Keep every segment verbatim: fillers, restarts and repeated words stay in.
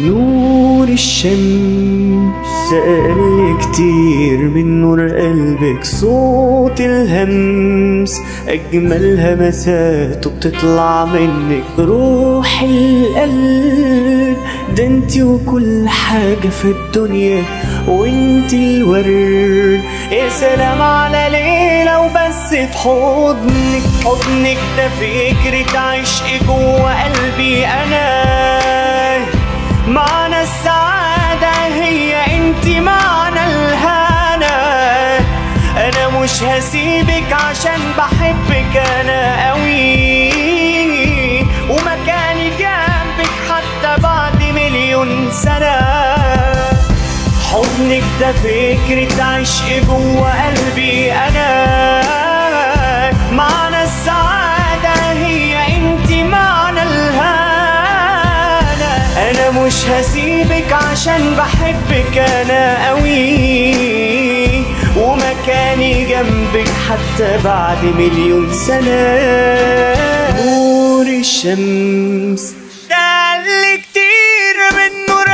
نور الشمس سأل كتير من نور قلبك، صوت الهمس أجمل همسات وبتطلع منك روح القلب. ده انتي وكل حاجة في الدنيا وانتي الورد. يا سلام على ليلة وبس في حضنك، حضنك ده فكرة عشق جوا قلبي أنا. معنى السعادة هي انتي، معنى الهنا. انا مش هسيبك عشان بحبك انا قوي، ومكاني جنبك حتى بعد مليون سنة. حضنك ده فكرة عشق جوا قلبي انا. معنى السعادة هي انتي، معنى الهنا. انا مش هسيبك عشان بحبك انا قوي، ومكاني جنبك حتى بعد مليون سنة. نور الشمس ده اللي كتير من نور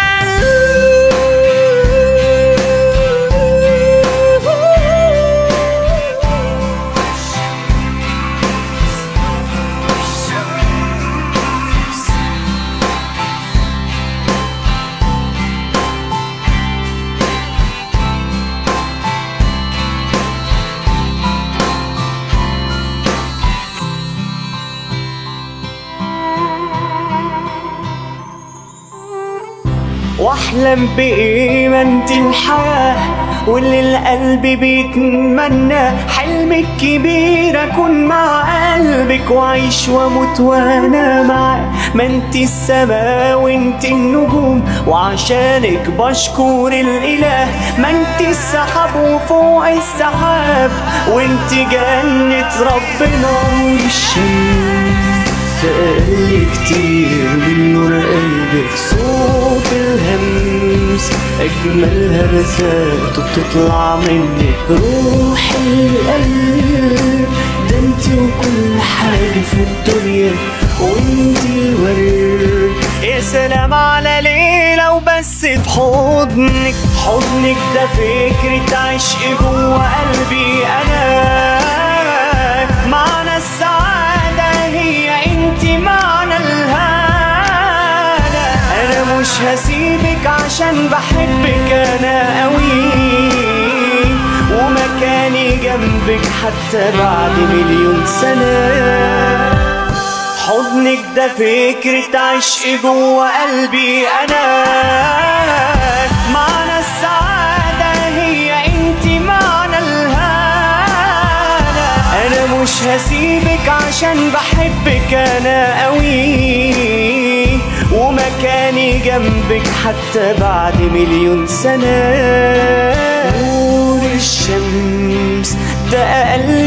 واحلم بايه ما انت الحياة واللي القلب بيتمنى. حلمك كبير اكون مع قلبك وعيش واموت وانا معاه. ما انت السما وانت النجوم وعشانك بشكر الاله. ما انت السحاب وفوق السحاب وانت جنة ربنا. نور الشمس سأل كتير من نور قلبك، صوت الهمس أجمل همسات وبتطلع منك روح القلب. ده انتي وكل حاجة في الدنيا وانتي الورد. يا سلام على ليلة وبس في حضنك، حضنك ده فكرة عشق جوا قلبي أنا. معنى السعادة هي انتي، معنى الهنا. انا مش هسيبك عشان بحبك انا قوي، ومكاني جنبك حتى بعد مليون سنة. حضنك ده فكرة عشق جوا قلبي انا. معنى السعادة هي انتي، معنى الهنا. انا مش هسيبك عشان بحبك انا قوي، ومكاني جنبك حتى بعد مليون سنة. نور الشمس ده أقل